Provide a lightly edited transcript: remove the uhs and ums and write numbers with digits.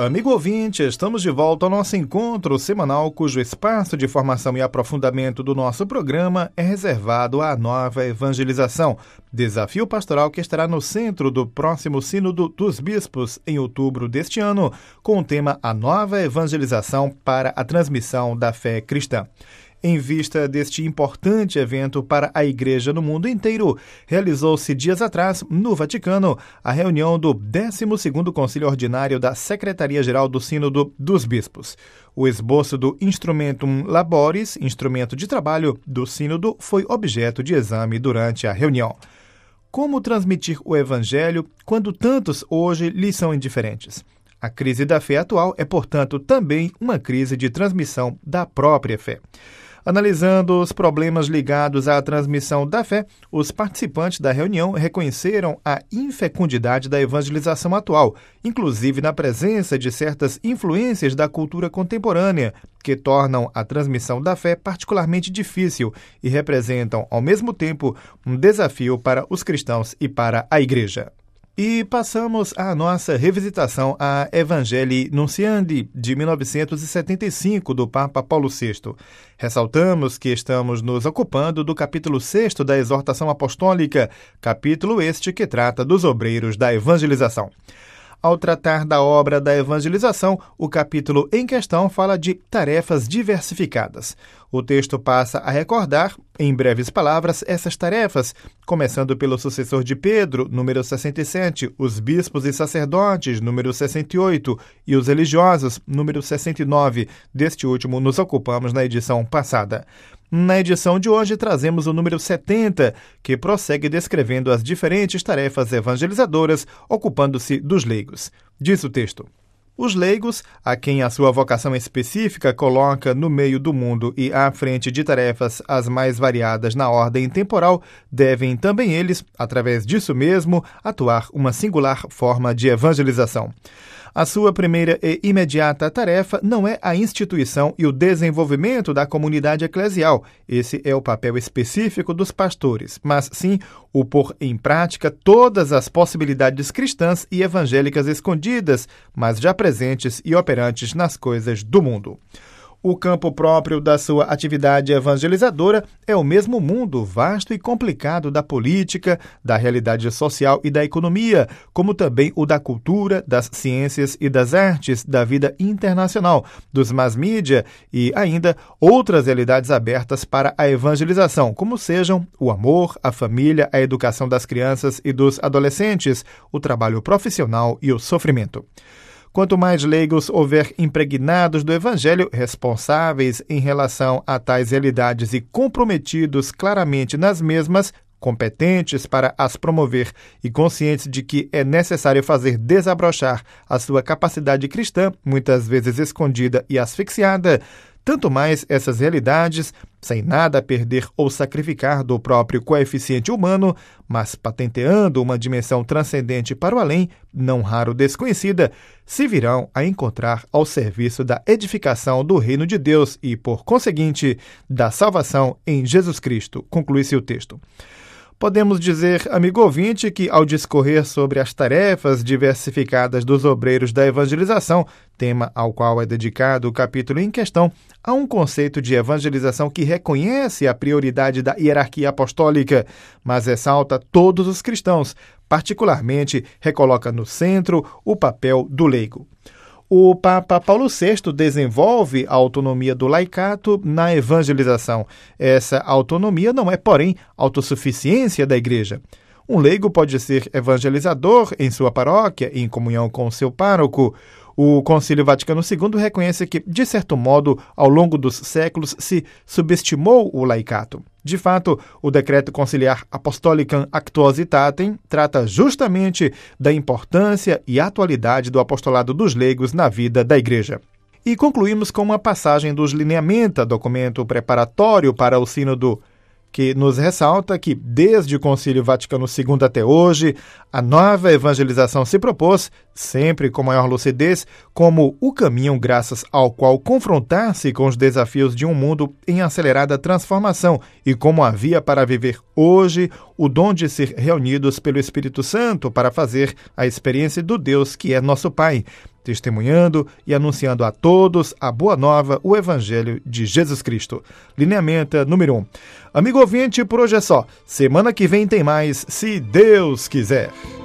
Amigo ouvinte, estamos de volta ao nosso encontro semanal, cujo espaço de formação e aprofundamento do nosso programa é reservado à nova evangelização, desafio pastoral que estará no centro do próximo Sínodo dos Bispos, em outubro deste ano, com o tema A Nova Evangelização para a Transmissão da Fé Cristã. Em vista deste importante evento para a Igreja no mundo inteiro, realizou-se dias atrás, no Vaticano, a reunião do 12º Concílio Ordinário da Secretaria-Geral do Sínodo dos Bispos. O esboço do Instrumentum Laboris, instrumento de trabalho do Sínodo, foi objeto de exame durante a reunião. Como transmitir o Evangelho quando tantos hoje lhe são indiferentes? A crise da fé atual é, portanto, também uma crise de transmissão da própria fé. Analisando os problemas ligados à transmissão da fé, os participantes da reunião reconheceram a infecundidade da evangelização atual, inclusive na presença de certas influências da cultura contemporânea, que tornam a transmissão da fé particularmente difícil e representam, ao mesmo tempo, um desafio para os cristãos e para a Igreja. E passamos à nossa revisitação à Evangelii Nunciandi, de 1975, do Papa Paulo VI. Ressaltamos que estamos nos ocupando do capítulo 6 da Exortação Apostólica, capítulo este que trata dos obreiros da evangelização. Ao tratar da obra da evangelização, o capítulo em questão fala de tarefas diversificadas. O texto passa a recordar, em breves palavras, essas tarefas, começando pelo sucessor de Pedro, número 67, os bispos e sacerdotes, número 68, e os religiosos, número 69. Deste último nos ocupamos na edição passada. Na edição de hoje, trazemos o número 70, que prossegue descrevendo as diferentes tarefas evangelizadoras, ocupando-se dos leigos. Diz o texto: os leigos, a quem a sua vocação específica coloca no meio do mundo e à frente de tarefas as mais variadas na ordem temporal, devem também eles, através disso mesmo, atuar uma singular forma de evangelização. A sua primeira e imediata tarefa não é a instituição e o desenvolvimento da comunidade eclesial. Esse é o papel específico dos pastores, mas sim o pôr em prática todas as possibilidades cristãs e evangélicas escondidas, mas já presentes e operantes nas coisas do mundo. O campo próprio da sua atividade evangelizadora é o mesmo mundo vasto e complicado da política, da realidade social e da economia, como também o da cultura, das ciências e das artes, da vida internacional, dos mass-mídia e ainda outras realidades abertas para a evangelização, como sejam o amor, a família, a educação das crianças e dos adolescentes, o trabalho profissional e o sofrimento. Quanto mais leigos houver impregnados do Evangelho, responsáveis em relação a tais realidades e comprometidos claramente nas mesmas, competentes para as promover e conscientes de que é necessário fazer desabrochar a sua capacidade cristã, muitas vezes escondida e asfixiada, tanto mais essas realidades, sem nada a perder ou sacrificar do próprio coeficiente humano, mas patenteando uma dimensão transcendente para o além, não raro desconhecida, se virão a encontrar ao serviço da edificação do reino de Deus e, por conseguinte, da salvação em Jesus Cristo. Conclui-se o texto. Podemos dizer, amigo ouvinte, que ao discorrer sobre as tarefas diversificadas dos obreiros da evangelização, tema ao qual é dedicado o capítulo em questão, há um conceito de evangelização que reconhece a prioridade da hierarquia apostólica, mas ressalta todos os cristãos, particularmente recoloca no centro o papel do leigo. O Papa Paulo VI desenvolve a autonomia do laicato na evangelização. Essa autonomia não é, porém, autossuficiência da Igreja. Um leigo pode ser evangelizador em sua paróquia, em comunhão com seu pároco. O Concílio Vaticano II reconhece que, de certo modo, ao longo dos séculos, se subestimou o laicato. De fato, o Decreto Conciliar Apostolicam Actuositatem trata justamente da importância e atualidade do apostolado dos leigos na vida da Igreja. E concluímos com uma passagem dos Lineamenta, documento preparatório para o Sínodo, que nos ressalta que, desde o Concílio Vaticano II até hoje, a nova evangelização se propôs, sempre com maior lucidez, como o caminho graças ao qual confrontar-se com os desafios de um mundo em acelerada transformação e como a via para viver hoje o dom de ser reunidos pelo Espírito Santo para fazer a experiência do Deus que é nosso Pai, testemunhando e anunciando a todos a boa nova, o Evangelho de Jesus Cristo. Lineamenta número 1. Amigo ouvinte, por hoje é só. Semana que vem tem mais, se Deus quiser.